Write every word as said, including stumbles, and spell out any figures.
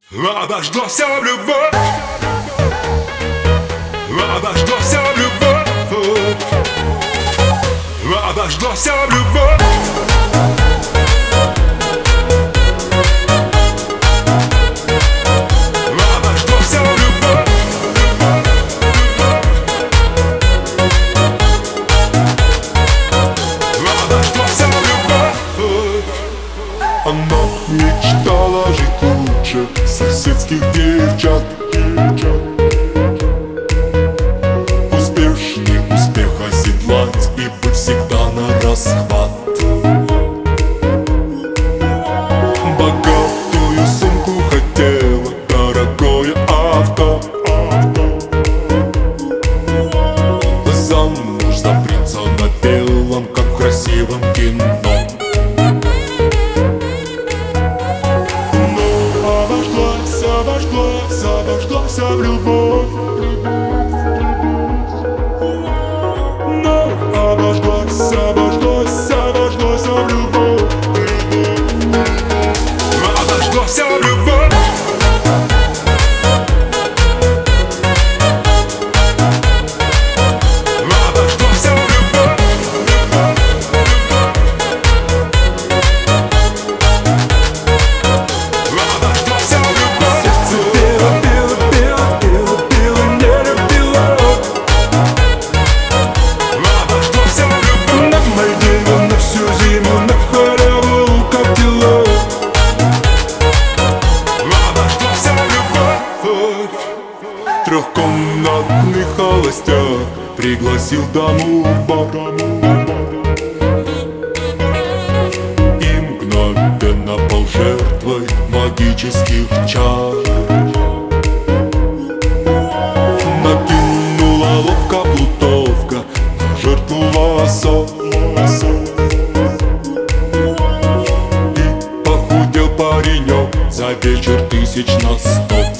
Обожглась в любовь, обожглась в любовь, обожглась в любовь. Она мечтала жить лучше соседских девчат, успешней успех оседлать и быть всегда на расхват. Богатую сумку хотела, дорогое авто, замуж за принца на белом, как в красивом кино. Обожглась, обожглась в любовь, но обожглась, обожглась, обожглась в любовь, Обожглась в любовь. Трехкомнатный холостяк пригласил даму в бар и мгновенно пал жертвой магических чар. Накинула ловко плутовка на жертву лосо, и похудел паренек за вечер тысяч на сто.